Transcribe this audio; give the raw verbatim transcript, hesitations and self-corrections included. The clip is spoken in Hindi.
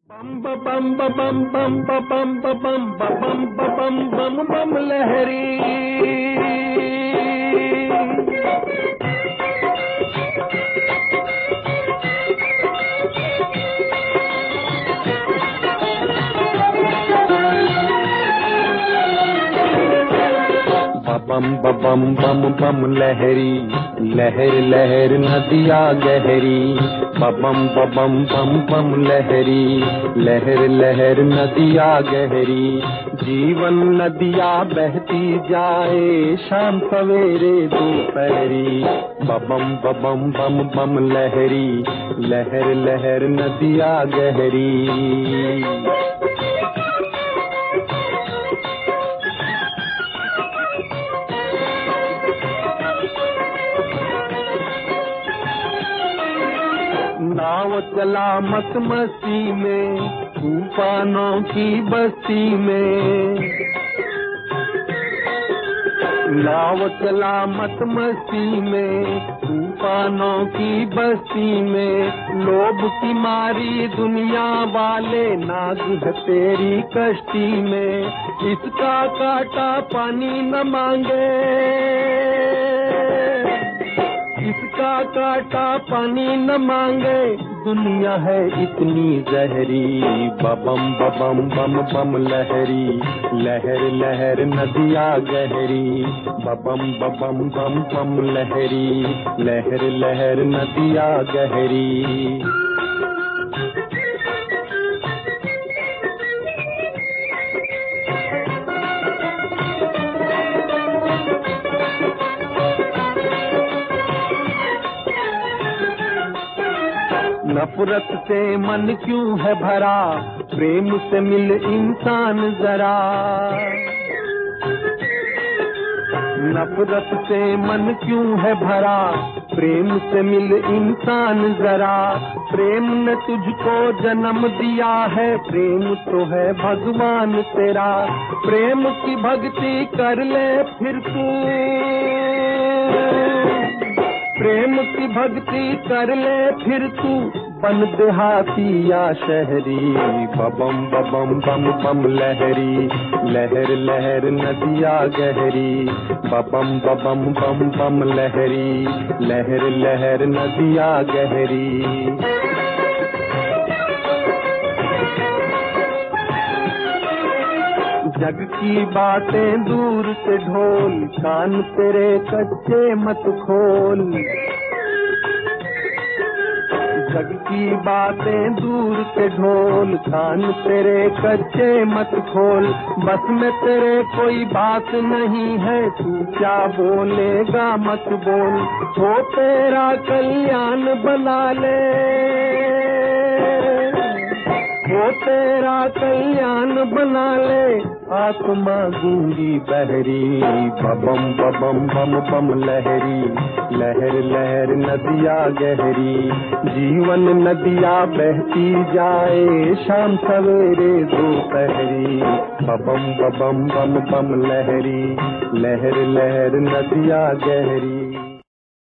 बम बम बम बम बम बम बम बम बम बम लहरी बम बम बम बम लहरी लहर लहर नदिया गहरी बम बम बम बम लहरी लहर लहर नदिया गहरी जीवन नदिया बहती जाए शाम सवेरे दोपहरी बम बम बम बम लहरी लहर लहर नदिया गहरी। नाव चला मत मस्ती में तूफानों की बस्ती में नाव चला मत मस्ती में तूफानों की बस्ती में लोभ की मारी दुनिया वाले नाग है तेरी कश्ती में इसका काटा पानी न मांगे इसका काटा पानी न मांगे दुनिया है इतनी जहरी बम बम बम बम लहरी लहर लहर नदिया गहरी बम बम बम बम लहरी लहर लहर नदिया गहरी। नफरत से मन क्यों है भरा प्रेम से मिल इंसान जरा नफरत से मन क्यों है भरा प्रेम से मिल इंसान जरा प्रेम ने तुझको जन्म दिया है प्रेम तो है भगवान तेरा प्रेम की भक्ति कर ले फिर तू प्रेम की भक्ति कर ले फिर तू बन देहाती या शहरी बम बम बम बम लहरी लहर लहर नदिया गहरी बम बम बम बम लहरी लहर लहर नदिया गहरी। जग की बातें दूर से ढोल कान तेरे कच्चे मत खोल जग की बातें दूर से ढोल कान तेरे कच्चे मत खोल बस में तेरे कोई बात नहीं है तू क्या बोलेगा मत बोल हो तेरा कल्याण बना ले वो तेरा कल्याण बना ले आत्मा गूंगी बहरी बम बम बम बम लहरी लहर लहर नदिया गहरी जीवन नदिया बहती जाए शाम सवेरे दोपहरी बम बम बम बम लहरी लहर लहर नदिया गहरी।